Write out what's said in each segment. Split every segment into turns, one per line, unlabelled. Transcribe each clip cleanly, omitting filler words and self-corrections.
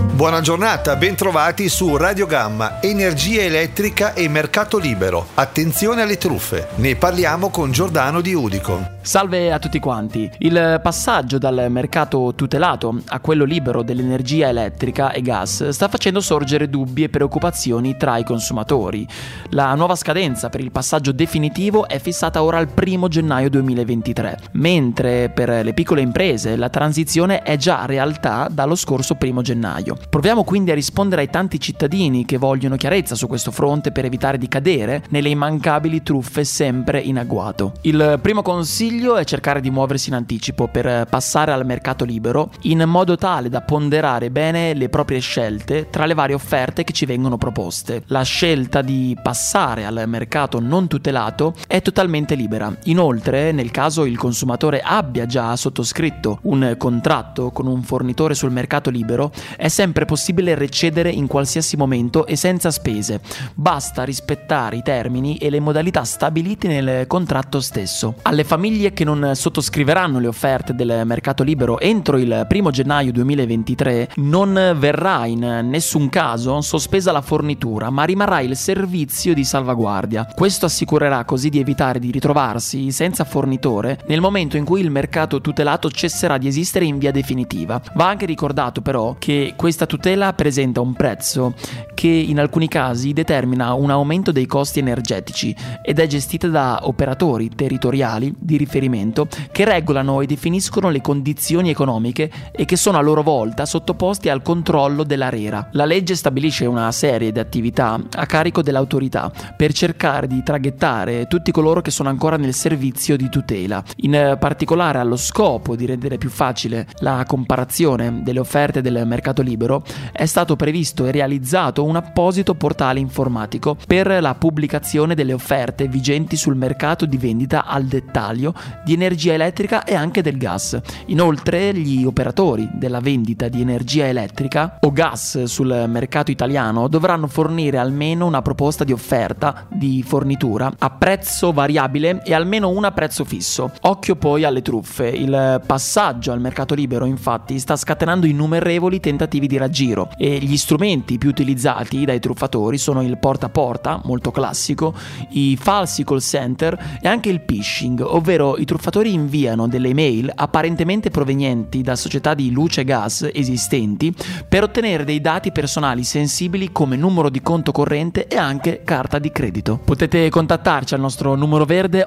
Buona giornata, bentrovati su Radio Gamma, energia elettrica e mercato libero. Attenzione alle truffe, ne parliamo con Giordano di Udicon.
Salve a tutti quanti. Il passaggio dal mercato tutelato a quello libero dell'energia elettrica e gas sta facendo sorgere dubbi e preoccupazioni tra i consumatori. La nuova scadenza per il passaggio definitivo è fissata ora al 1 gennaio 2023, mentre per le piccole imprese la transizione è già realtà dallo scorso 1 gennaio. Proviamo quindi a rispondere ai tanti cittadini che vogliono chiarezza su questo fronte per evitare di cadere nelle immancabili truffe sempre in agguato. Il primo consiglio è cercare di muoversi in anticipo per passare al mercato libero in modo tale da ponderare bene le proprie scelte tra le varie offerte che ci vengono proposte. La scelta di passare al mercato non tutelato è totalmente libera. Inoltre, nel caso il consumatore abbia già sottoscritto un contratto con un fornitore sul mercato libero, è sempre possibile recedere in qualsiasi momento e senza spese. Basta rispettare i termini e le modalità stabiliti nel contratto stesso. Alle famiglie che non sottoscriveranno le offerte del mercato libero entro il 1 gennaio 2023 non verrà in nessun caso sospesa la fornitura, ma rimarrà il servizio di salvaguardia. Questo assicurerà così di evitare di ritrovarsi senza fornitore nel momento in cui il mercato tutelato cesserà di esistere in via definitiva. Va anche ricordato però che questa tutela presenta un prezzo che in alcuni casi determina un aumento dei costi energetici ed è gestita da operatori territoriali di riferimento che regolano e definiscono le condizioni economiche e che sono a loro volta sottoposti al controllo dell'ARERA. La legge stabilisce una serie di attività a carico dell'autorità per cercare di traghettare tutti coloro che sono ancora nel servizio di tutela, in particolare allo scopo di rendere più facile la comparazione delle offerte del mercato libero. È stato previsto e realizzato un apposito portale informatico per la pubblicazione delle offerte vigenti sul mercato di vendita al dettaglio di energia elettrica e anche del gas. Inoltre, gli operatori della vendita di energia elettrica o gas sul mercato italiano dovranno fornire almeno una proposta di offerta di fornitura a prezzo variabile e almeno una a prezzo fisso. Occhio poi alle truffe. Il passaggio al mercato libero, infatti, sta scatenando innumerevoli tentativi di raggiro e gli strumenti più utilizzati dai truffatori sono il porta a porta, molto classico, i falsi call center e anche il phishing, ovvero i truffatori inviano delle email apparentemente provenienti da società di luce e gas esistenti per ottenere dei dati personali sensibili come numero di conto corrente e anche carta di credito. Potete contattarci al nostro numero verde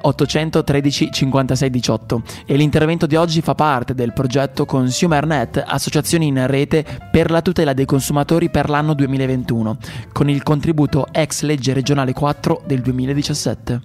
813 56 18 e l'intervento di oggi fa parte del progetto ConsumerNet, associazioni in rete per la tutela dei consumatori per l'anno 2021, con il contributo ex legge regionale 4 del 2017.